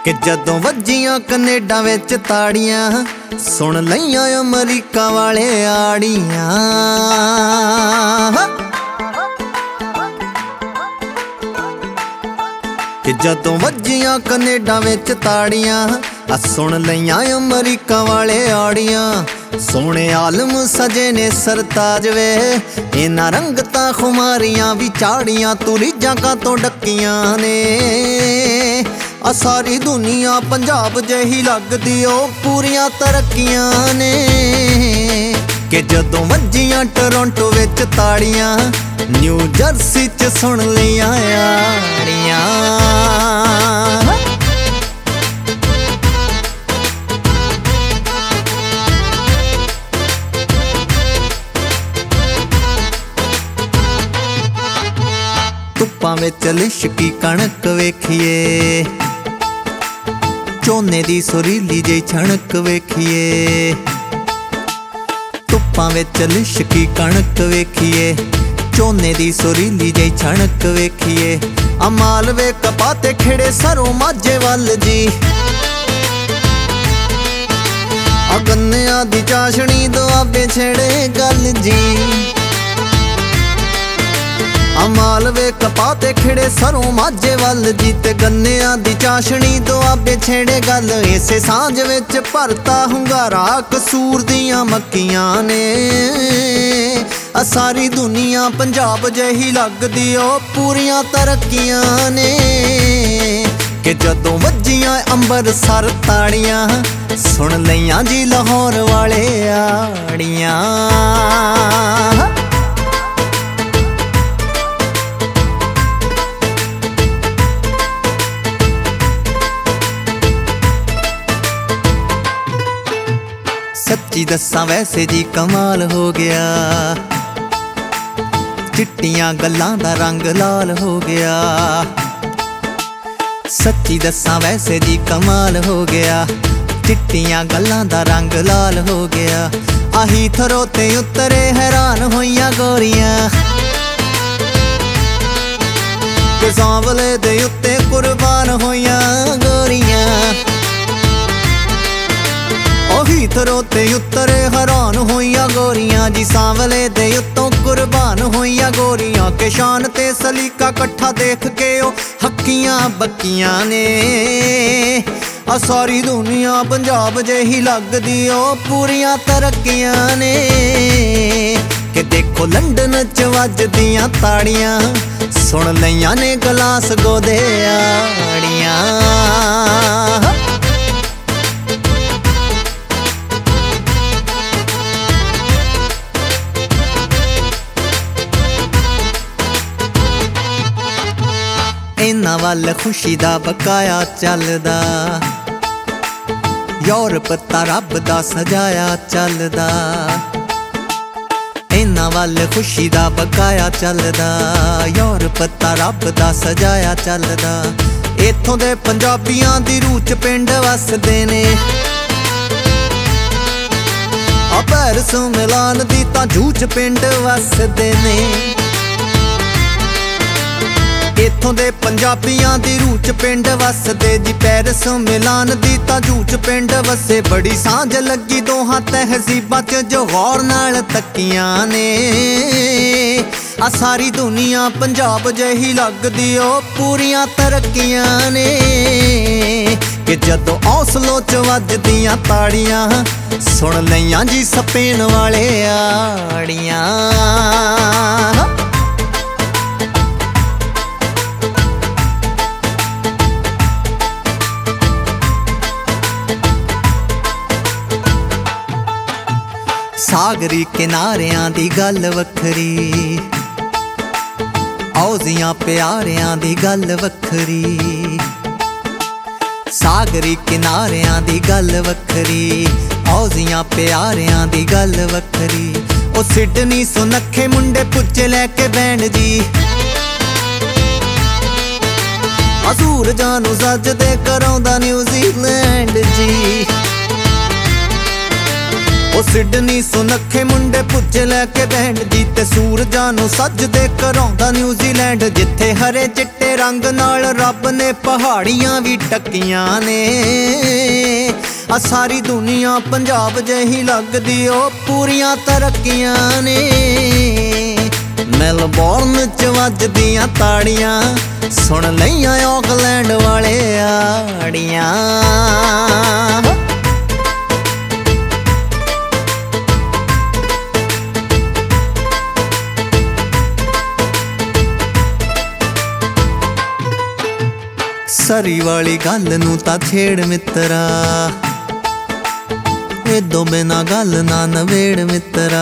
कि जदों वज्जियां कनेडा विच ताड़ियां सुन लईयां अमरीका वाले आड़ियां। कि जदों वज्जियां कनेडा विच ताड़ियां सुन लईयां अमरीका वाले आड़ियां। सोने आलम सजे ने सरताज वे इन्हां रंगतां खुमारियां भी चाड़ियां। तू रीझां कातों डक्कियां ने सारी दुनिया पंजाब जही लगदी ओ पूरियां तरक्कियां ने। कि जदों वज्जियां टोरंटो विच ताड़ियां न्यू जर्सी च सुन लियां आड़ियां। धुप्पां विच लिशकी कणक वेखिए झोने दी सुरीली जी छणक वेखिए। धुप्पां विच लिशकी कणक वेखिए झोने दी सुरीली जी छणक वेखिए। अमाल वे कपाते खिड़े सरों माझे वल जी गन्नियां दी चाशनी दुआबे छेड़े गल जी। अमाल वे कपाते खिड़े सरों माझे वल जी ते गन्नियां दी चाशनी दुआबे छेड़े गल। इसे सांझ विच भरता हुंगारा कसूर दियां मक्कियां ने। सारी दुनिया पंजाब जही लगदी ओ पूरियां तरक्कियां ने। कि जदों वज्जियां अंबरसर ताड़ियां सुन लईयां जी लाहौर वाले आड़ियां। सच्ची दस्सां वैसे जी कमाल हो गया चिट्टियां गल्लां दा रंग लाल हो गया। सच्ची दस्सां वैसे जी कमाल हो गया चिट्टियां गल्लां दा रंग लाल हो गया। आही थरो ते उतरे हैरान होइयां गोरियां ते सांवले दे उत्ते कुर्बान होइयां गोरियां। ओही थरो ते उतरे हैरान होइयां गोरियां जी सांवले दे उत्तों कुर्बान होइयां गोरियां। के शान ते सलीका कट्ठा देख के ओ हक्कियां बक्कियां ने। सारी दुनिया पंजाब जही लगदी ओ पूरियां तरक्कियां ने। कि देखो लंडन च वजदियां ताड़ियां सुन लईयां ने ग्लासगो दे आड़ियां। इन्हां वल खुशी दा बकाया चलदा यूरोप तां रब दा सजाया चलदा। इन्हां वल खुशी दा बकाया चलदा यूरोप तां रब दा सजाया चलदा। इत्थों दे पंजाबियां दी रूह च पिंड वसदे ने पैरिस मिलान दी तां जूह च पिंड वसदे ने। इत्थों दे पंजाबियां दी रूह च पिंड वसदे जी पैरिस मिलान दी तां जूह च पिंड वसे। बड़ी सांझ लगी दोहां तहजीबां च जो गौर नाल तक्कियां ने। सारी दुनिया पंजाब जही लगदी ओ पूरियां तरक्कियां ने। कि जदों औसलों च वजदियां ताड़ियां सुन लईयां जी स्पेन वाले आड़ियां। सागरी किनारियां दी गल वखरी औजियां प्यारियां दी गल वखरी। सागरी किनारियां दी गल वखरी औजियां प्यारियां दी गल वखरी। ओ सिडनी सुनखे मुंडे पुज्जे लैके बैंड जी असूर जानू सजदे कराउंदा न्यूजीलैंड जी। ਉਹ ਸਿਡਨੀ ਸੁਨੱਖੇ ਮੁੰਡੇ ਪੁੱਜੇ ਲੈ ਕੇ ਬੈਂਡ ਜੀਤੇ ਸੂਰਜਾਂ ਨੂੰ ਸੱਜਦੇ ਕਰਾਉਂਦਾ ਨਿਊਜ਼ੀਲੈਂਡ ਜਿੱਥੇ ਹਰੇ ਚਿੱਟੇ ਰੰਗ ਨਾਲ ਰੱਬ ਨੇ ਪਹਾੜੀਆਂ ਵੀ ਟੱਕੀਆਂ ਨੇ ਆ ਸਾਰੀ ਦੁਨੀਆ ਪੰਜਾਬ ਜਿਹੀ ਲੱਗਦੀ ਉਹ ਪੂਰੀਆਂ ਤਰੱਕੀਆਂ ਨੇ ਮੈਲਬੌਰਨ ਚ ਵੱਜਦੀਆਂ ਤਾੜੀਆਂ ਸੁਣ ਲਈਆਂ ਆਕਲੈਂਡ ਵਾਲੇ ਆੜੀਆਂ ਸਰੀ ਵਾਲੀ ਗੱਲ ਨੂੰ ਤਾਂ ਛੇੜ ਮਿੱਤਰਾ ਇਦੋਂ ਬਿਨਾ ਗੱਲ ਨਾ ਨਵੇੜ ਮਿੱਤਰਾ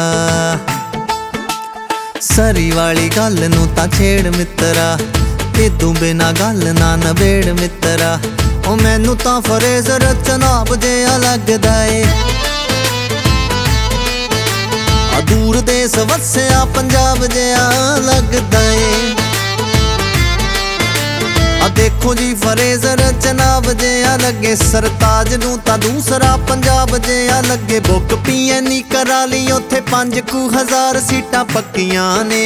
ਸਰੀ ਵਾਲੀ ਗੱਲ ਨੂੰ ਤਾਂ ਛੇੜ ਮਿੱਤਰਾ ਇਦੋਂ ਬਿਨਾ ਗੱਲ ਨਾ ਨਵੇੜ ਮਿੱਤਰਾ ਉਹ ਮੈਨੂੰ ਤਾਂ ਫਰੇਜ਼ਰ ਚਨਾਬ ਜਿਹਾ ਲੱਗਦਾ ਏ ਆ ਦੂਰ ਦੇਸ ਵਸਿਆ ਪੰਜਾਬ ਜਿਹਾ ਲੱਗਦਾ ਏ ਆ ਦੇਖੋ ਜੀ ਫਰੇਜ਼ਰ ਚਨਾਬ ਜਿਹਾ ਲੱਗੇ ਸਰਤਾਜ ਨੂੰ ਤਾਂ ਦੂਸਰਾ ਪੰਜਾਬ ਜਿਹਾ ਲੱਗੇ ਬੁੱਕ ਪੀਐਨਈ ਕਰਾ ਲਈ ਉੱਥੇ 5000 ਸੀਟਾਂ ਪੱਕੀਆਂ ਨੇ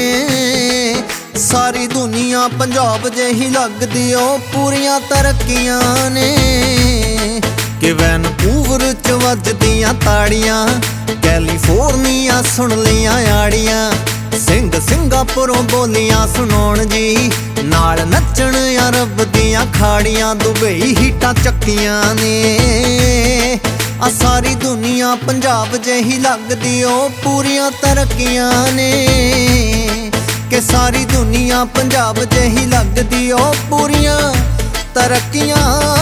ਸਾਰੀ ਦੁਨੀਆ ਪੰਜਾਬ ਜਿਹੀ ਲੱਗਦੀ ਉਹ ਪੂਰੀਆਂ ਤਰੱਕੀਆਂ ਨੇ ਕਿ ਵੈਨਕੂਵਰ ਚ ਵੱਜਦੀਆਂ ਤਾੜੀਆਂ ਕੈਲੀਫੋਰਨੀਆ ਸੁਣ ਲਈਆਂ ਆੜੀਆਂ ਸਿੰਗਾਪੁਰੋਂ ਬੋਲੀਆਂ ਸੁਣਾਉਣ ਜੀ ਨਾਲ ਨੱਚਣ ਅਰਬ ਦੀਆਂ ਖਾੜੀਆਂ ਦੁਬਈ ਹੀਟਾਂ ਚੱਕੀਆਂ ਨੇ ਆ ਸਾਰੀ ਦੁਨੀਆ ਪੰਜਾਬ ਜਿਹੀ ਲੱਗਦੀ ਉਹ ਪੂਰੀਆਂ ਤਰੱਕੀਆਂ ਨੇ ਕਿ ਸਾਰੀ ਦੁਨੀਆ ਪੰਜਾਬ ਜਿਹੀ ਲੱਗਦੀ ਉਹ ਪੂਰੀਆਂ ਤਰੱਕੀਆਂ